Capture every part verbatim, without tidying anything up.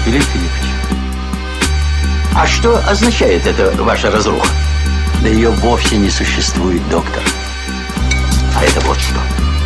Филипп Филиппович. А что означает эта ваша разруха? Да ее вовсе не существует, доктор. А это вот что.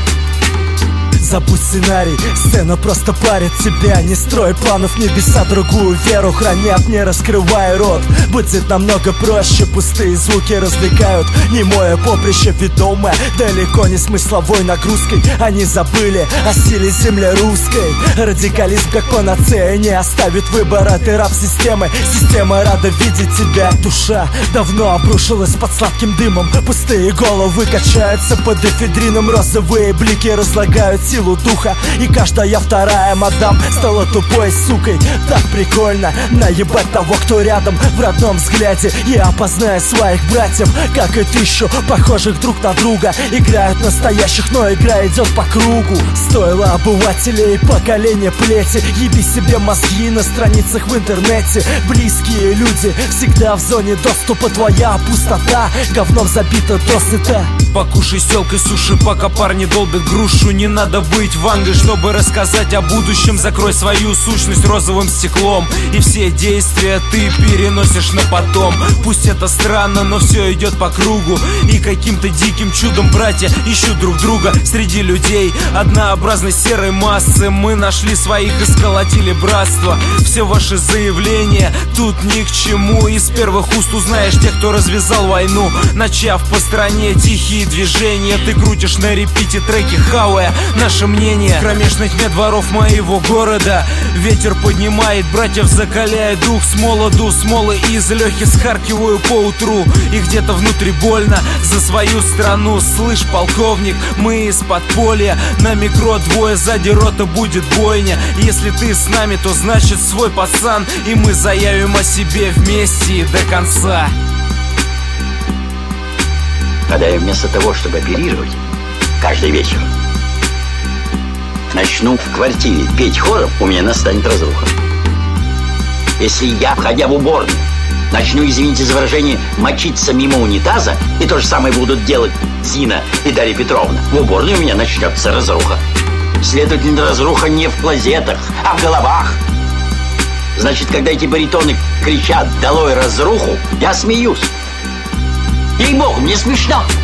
Забудь сценарий, сцена просто парит тебя. Не строй планов, небеса другую веру хранят. Не раскрывай рот, будет намного проще. Пустые звуки развлекают немое поприще ведомое далеко не смысловой нагрузкой. Они забыли о силе земли русской. Радикализм как панацея не оставит выбора. Ты раб системы, система рада видеть тебя. Душа давно обрушилась под сладким дымом. Пустые головы качаются под эфедрином. Розовые блики разлагают силу духа. И каждая вторая мадам стала тупой сукой. Так прикольно наебать того, кто рядом. В родном взгляде я опознаю своих братьев, как и тысячу похожих друг на друга. Играют настоящих, но игра идет по кругу. Стоило обывателей поколения плети. Еби себе мозги на страницах в интернете. Близкие люди всегда в зоне доступа. Твоя пустота говном забита досыта. Покушай селкой суши, пока парни долбят грушу. Не надо быть вангой, чтобы рассказать о будущем. Закрой свою сущность розовым стеклом. И все действия ты переносишь на потом. Пусть это странно, но все идет по кругу. И каким-то диким чудом братья ищут друг друга среди людей однообразной серой массы. Мы нашли своих и сколотили братство. Все ваши заявления тут ни к чему. Из первых уст узнаешь тех, кто развязал войну, начав по стране тихие движения. Ты крутишь на репите треки, хавая наше мнение. В кромешной тьме дворов моего города ветер поднимает братьев, закаляет дух. С молоду смолы из легких схаркиваю по утру. И где-то внутри больно за свою страну. Слышь, полковник, мы из подполья. На микро двое, сзади рота будет бойня. Если ты с нами, то значит свой пацан. И мы заявим о себе вместе и до конца. Когда я вместо того, чтобы оперировать каждый вечер, начну в квартире петь хором, у меня настанет разруха. Если я, входя в уборную, начну, извините за выражение, мочиться мимо унитаза, и то же самое будут делать Зина и Дарья Петровна, в уборной у меня начнется разруха. Следовательно, разруха не в клозетах, а в головах. Значит, когда эти баритоны кричат «долой разруху», я смеюсь. Ей-богу, мне смешно.